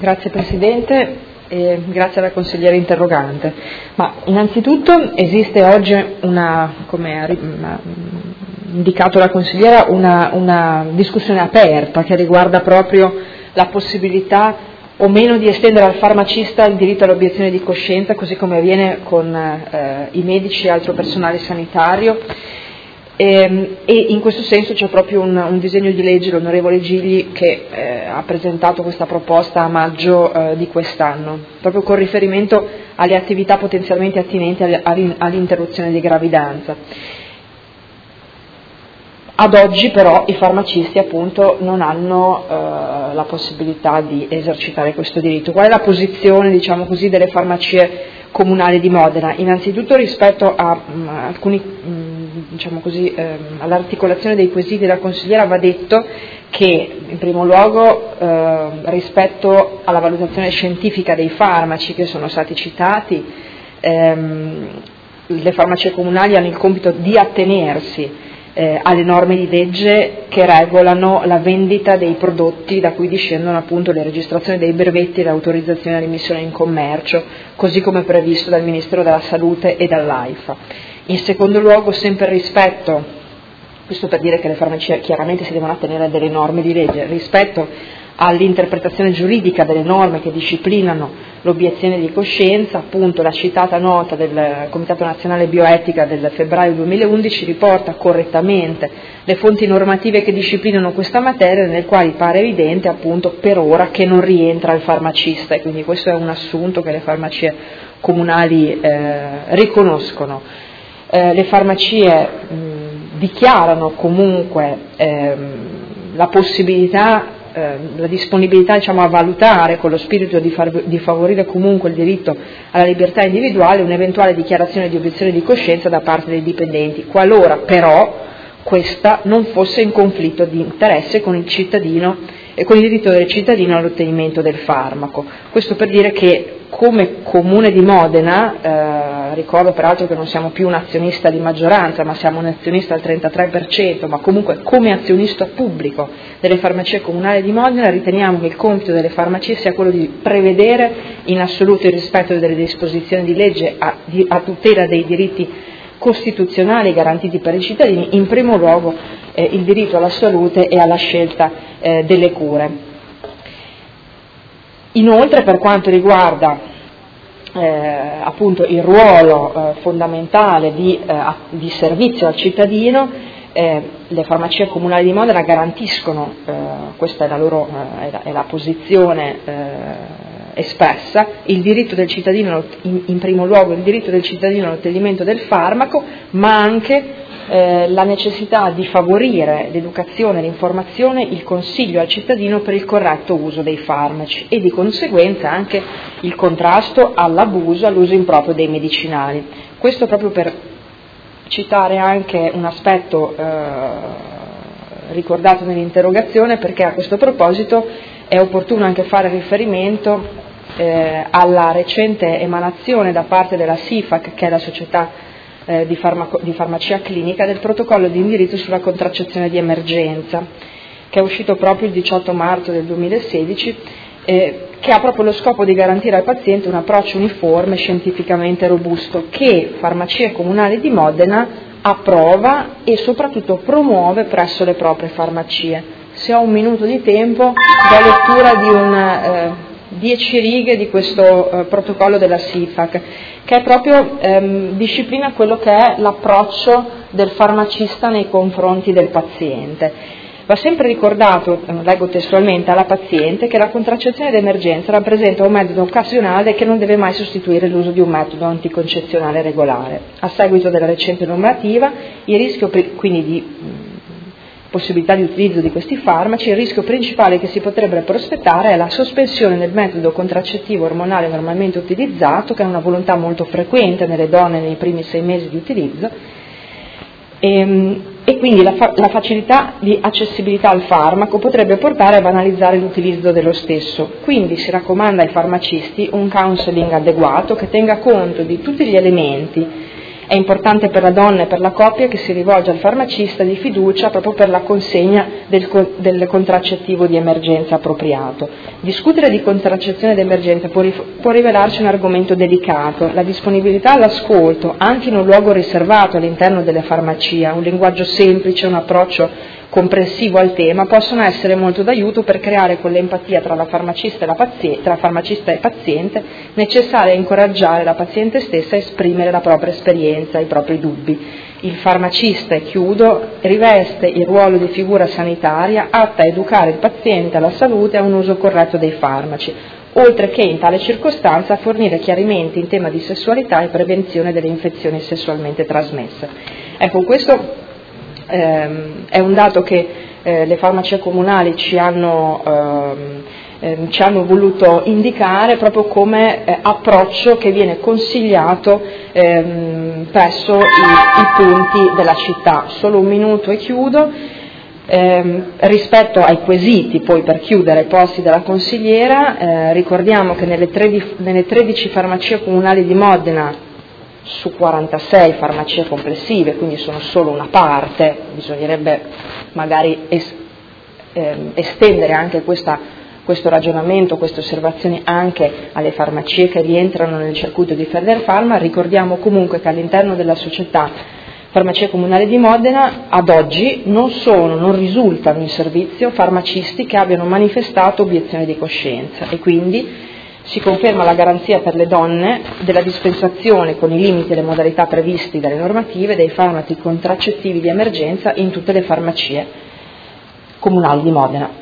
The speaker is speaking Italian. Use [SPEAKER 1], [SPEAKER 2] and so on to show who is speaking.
[SPEAKER 1] Grazie Presidente e grazie alla consigliera interrogante. Ma innanzitutto esiste oggi come ha indicato la consigliera, una discussione aperta che riguarda proprio la possibilità o meno di estendere al farmacista il diritto all'obiezione di coscienza, così come avviene con i medici e altro personale sanitario. E in questo senso c'è proprio un disegno di legge, l'onorevole Gigli, che ha presentato questa proposta a maggio di quest'anno, proprio con riferimento alle attività potenzialmente attinenti all'interruzione di gravidanza. Ad oggi però i farmacisti appunto non hanno la possibilità di esercitare questo diritto. Qual è la posizione, diciamo così, delle farmacie comunali di Modena? Innanzitutto rispetto a all'articolazione dei quesiti della consigliera va detto che in primo luogo rispetto alla valutazione scientifica dei farmaci che sono stati citati, le farmacie comunali hanno il compito di attenersi alle norme di legge che regolano la vendita dei prodotti da cui discendono appunto le registrazioni dei brevetti e l'autorizzazione all'immissione in commercio, così come previsto dal Ministero della Salute e dall'AIFA. In secondo luogo, sempre rispetto, questo per dire che le farmacie chiaramente si devono attenere a delle norme di legge, rispetto all'interpretazione giuridica delle norme che disciplinano l'obiezione di coscienza, appunto la citata nota del Comitato Nazionale Bioetica del febbraio 2011 riporta correttamente le fonti normative che disciplinano questa materia, nelle quali pare evidente appunto per ora che non rientra il farmacista, e quindi questo è un assunto che le farmacie comunali riconoscono. Le farmacie dichiarano comunque la possibilità, la disponibilità a valutare con lo spirito di favorire comunque il diritto alla libertà individuale un'eventuale dichiarazione di obiezione di coscienza da parte dei dipendenti, qualora però questa non fosse in conflitto di interesse con il cittadino e con il diritto del cittadino all'ottenimento del farmaco. Questo per dire che come Comune di Modena, ricordo peraltro che non siamo più un azionista di maggioranza, ma siamo un azionista al 33%, ma comunque come azionista pubblico delle farmacie comunali di Modena riteniamo che il compito delle farmacie sia quello di prevedere in assoluto il rispetto delle disposizioni di legge a tutela dei diritti costituzionali garantiti per i cittadini, in primo luogo il diritto alla salute e alla scelta delle cure. Inoltre, per quanto riguarda appunto il ruolo fondamentale di servizio al cittadino, le farmacie comunali di Modena garantiscono, questa è la posizione espressa, il diritto del cittadino, in primo luogo il diritto del cittadino all'ottenimento del farmaco, ma anche la necessità di favorire l'educazione, l'informazione, il consiglio al cittadino per il corretto uso dei farmaci e di conseguenza anche il contrasto all'abuso, all'uso improprio dei medicinali. Questo proprio per citare anche un aspetto ricordato nell'interrogazione, perché a questo proposito è opportuno anche fare riferimento alla recente emanazione da parte della SIFAC, che è la società di farmacia clinica, del protocollo di indirizzo sulla contraccezione di emergenza, che è uscito proprio il 18 marzo del 2016, che ha proprio lo scopo di garantire al paziente un approccio uniforme, scientificamente robusto, che Farmacie Comunali di Modena approva e soprattutto promuove presso le proprie farmacie. Se ho un minuto di tempo, do lettura di 10 righe di questo protocollo della SIFAC, che è proprio disciplina quello che è l'approccio del farmacista nei confronti del paziente. Va sempre ricordato, leggo testualmente, alla paziente che la contraccezione d'emergenza rappresenta un metodo occasionale che non deve mai sostituire l'uso di un metodo anticoncezionale regolare. A seguito della recente normativa, il rischio quindi di possibilità di utilizzo di questi farmaci, il rischio principale che si potrebbe prospettare è la sospensione del metodo contraccettivo ormonale normalmente utilizzato, che è una volontà molto frequente nelle donne nei primi 6 mesi di utilizzo, e quindi la facilità di accessibilità al farmaco potrebbe portare a banalizzare l'utilizzo dello stesso. Quindi si raccomanda ai farmacisti un counseling adeguato che tenga conto di tutti gli elementi È importante per la donna e per la coppia che si rivolge al farmacista di fiducia proprio per la consegna del contraccettivo di emergenza appropriato. Discutere di contraccezione d'emergenza può rivelarsi un argomento delicato. La disponibilità all'ascolto, anche in un luogo riservato all'interno delle farmacie, un linguaggio semplice, un approccio comprensivo al tema, possono essere molto d'aiuto per creare quell'empatia tra la farmacista e paziente necessaria a incoraggiare la paziente stessa a esprimere la propria esperienza, i propri dubbi. Il farmacista, e chiudo, riveste il ruolo di figura sanitaria atta a educare il paziente alla salute e a un uso corretto dei farmaci, oltre che in tale circostanza a fornire chiarimenti in tema di sessualità e prevenzione delle infezioni sessualmente trasmesse. Ecco, questo è un dato che le farmacie comunali ci hanno voluto indicare proprio come approccio che viene consigliato presso i punti della città. Solo un minuto e chiudo. Rispetto ai quesiti, poi per chiudere, posti dalla consigliera, ricordiamo che nelle 13 farmacie comunali di Modena, su 46 farmacie complessive, quindi sono solo una parte, bisognerebbe magari estendere anche questo ragionamento, queste osservazioni anche alle farmacie che rientrano nel circuito di Federfarma. Ricordiamo comunque che all'interno della società Farmacia Comunale di Modena ad oggi non risultano in servizio farmacisti che abbiano manifestato obiezione di coscienza e quindi si conferma la garanzia per le donne della dispensazione con i limiti e le modalità previsti dalle normative dei farmaci contraccettivi di emergenza in tutte le farmacie comunali di Modena.